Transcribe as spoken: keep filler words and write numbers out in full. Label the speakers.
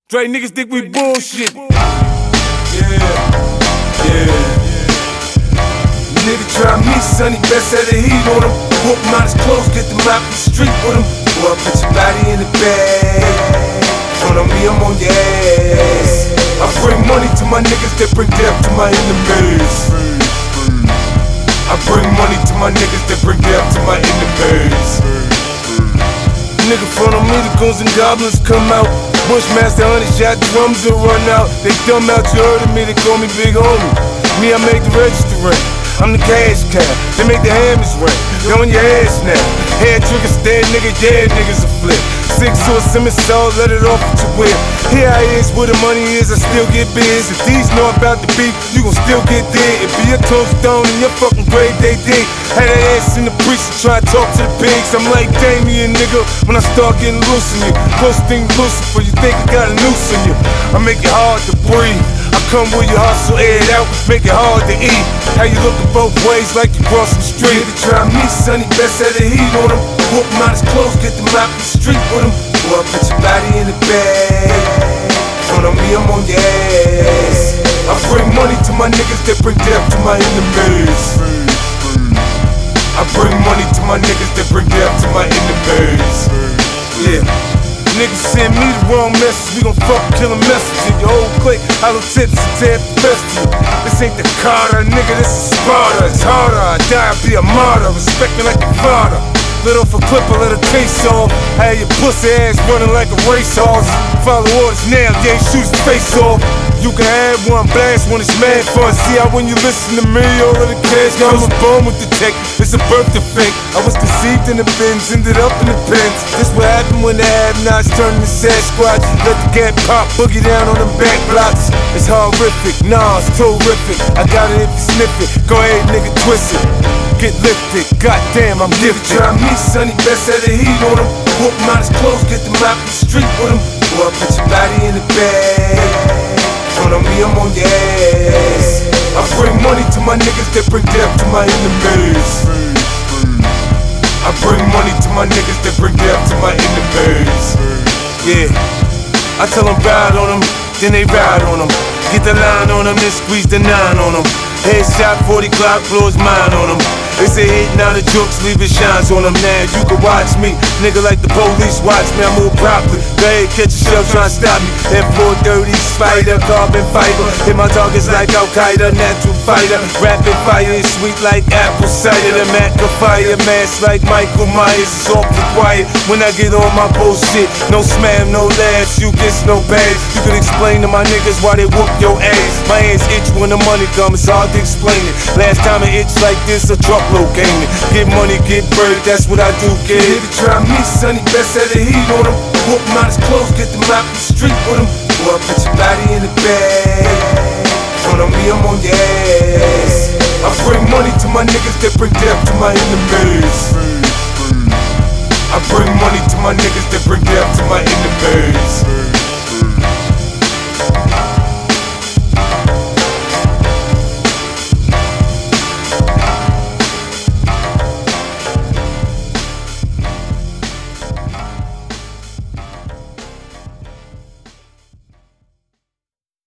Speaker 1: Dre niggas think we bullshit. Yeah, yeah. Nigga try me, sonny, best set the heat on him. Whoop him out his clothes, get them out the street with him. Boy, put your body in the bag. Front on me, I'm on your ass. I bring money to my niggas that bring death to my enemies. I bring money to my niggas that bring death to my enemies. Nigga front on me, the goons and goblins come out. Bushmaster, honey shot drums will run out. They dumb out, you heard of me, they call me Big Homie. Me, I make the register ring. I'm the cash cow, they make the hammers ring. They're on your ass now. Head trigger stand, nigga, yeah, niggas a flip. Six to a Simmons salt, let it off with your whip. Here I is, where the money is, I still get biz. If these know about the beef, you gon' still get dead. If be a tombstone in your fucking grave, they dig. Had that ass in the precinct, try to talk to the pigs. I'm like Damien, nigga, when I start getting loose in you. Close thing Lucifer, you think I got a noose in you. I make it hard to breathe. I come with your hustle, air it out, make it hard to eat. How you looking both ways like you crossing the street? Nigga try me, sonny, best set the heat on him. Whoop him out his clothes, get them out the street with him. Boy, put your body in the bag. Front on me, I'm on your ass. I bring money to my niggas that bring death to my enemies. I bring money to my niggas that bring death to my enemies. Yeah. Niggas send me the wrong message, we gon' fuck kill a message in your whole clique. Hollow tips and tear the festival. This ain't the Carter, nigga, this is Sparta. It's harder, I die, be a martyr. Respect me like your father. Lit off a clip, I let a case off. Had your pussy ass running like a racehorse. Follow orders now, yeah, shoot his face off. You can have one blast when it's mad fun. See how when you listen to me, all of the cash comes. I was born with the tech, it's a birth defect. I was conceived in the bins, ended up in the pens. This what happened when the have-nots turn to Sasquatch. Let the gap pop, boogie down on them back blocks. It's horrific, nah, it's terrific. I got it if you sniff it. Go ahead, nigga, twist it. Get lifted, goddamn, I'm gifted. Try me, sonny, best set the heat on him. Whoop him out his clothes, get them out the street with him. Boy, put your body in the bag. Front on me, I'm on your ass. I bring money to my niggas that bring death to my enemies. I bring money to my niggas that bring death to my enemies. Yeah, I tell them ride on them, then they ride on them. Get the line on them, then squeeze the nine on them. Headshot, forty Glock, blow his mind on them. They say hitting out the jokes, leave it shines on them. Now you can watch me, nigga, like the police watch me. I move properly, go ahead, catch a shell, try to stop me. That four thirty spider, carbon fiber. Hit my targets like Al-Qaeda, natural fighter. Rapid fire is sweet like apple cider. The Mac of fire, mask like Michael Myers. It's awful quiet when I get on my bullshit. No smam, no laughs, you get no bags. You can explain to my niggas why they whoop your ass. My hands itch when the money comes, it's hard to explain it. Last time it itched like this, a truck gaming. Get money, get bird, that's what I do, kid. Nigga try me, sonny, best set the heat on him. Whoop him out his clothes, get them out the street with him. Boy, put your body in the bag. Front on me, I'm on your ass. I bring money to my niggas that bring death to my enemies. I bring money to my niggas that bring death to my enemies.